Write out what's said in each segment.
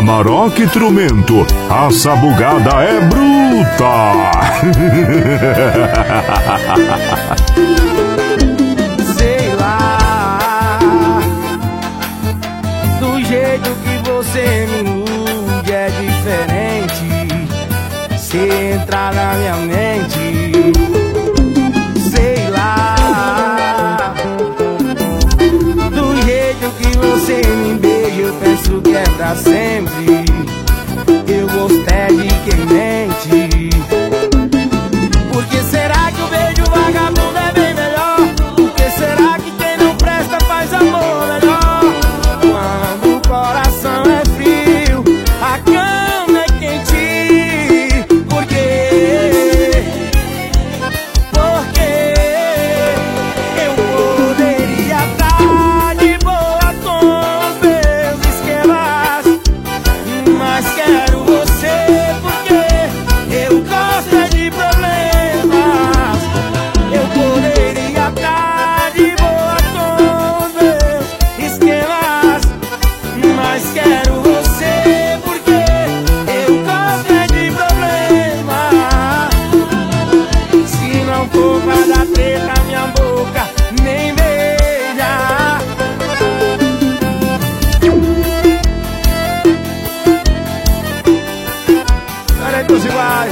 Amarok e Trumento, a sabugada é bruta. Sei lá, do jeito que você me ilude é diferente. Se entrar na minha mente, sei lá, do jeito que você me beija eu penso que é pra sempre. Eu gostei de quem mente. Por que será que o beijo vagabundo é bem melhor? Por que será que quem não presta faz amor melhor? Quando o coração é frio, a cama é quente. Por quê? Porque eu poderia estar de boa com os meus esquemas, mas quero você porque eu gosto de problemas. Eu poderia estar de boa com os meus esquemas, mas quero você porque eu gosto de problemas. Se não for pra dar treta, minha boca nem beija. Cara, então se vai.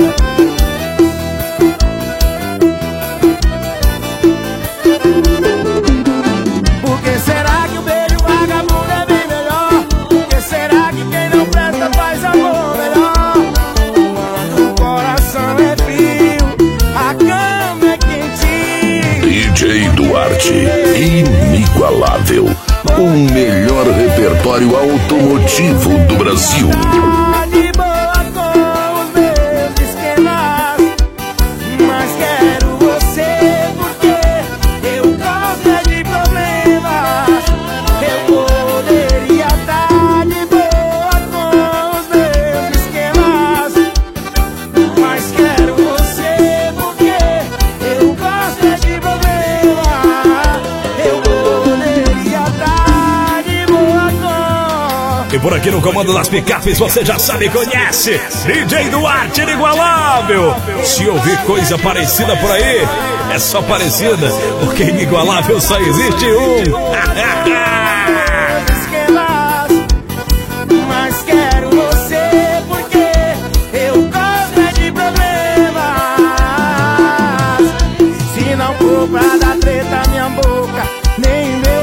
Por que será que o beijo vagabundo é bem melhor? Por que será que quem não presta faz amor melhor? Quando o coração é frio, a cama é quente. DJ Duarte, inigualável. O melhor repertório automotivo do Brasil. Tá de boa com os meus esquemas, mas quero você porque eu gosto de problemas. Eu poderia estar de boa com os meus esquemas, mas quero você porque eu gosto de problemas. Eu poderia estar de boa com. E por aqui no comando das picapes você já sabe e conhece DJ Duarte inigualável. Se ouvir coisa parecida por aí, é só parecida, porque inigualável só existe um. Esquemas, mas quero você porque eu gosto de problemas. Se não for pra dar treta, minha boca nem beija.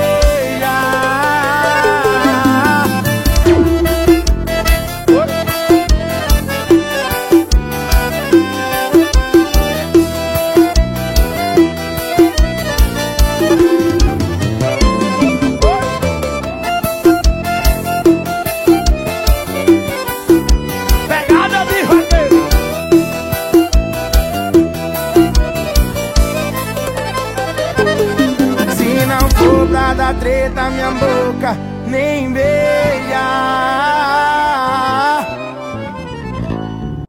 Pegada de roteiro. Se não for pra dar treta, minha boca nem beija.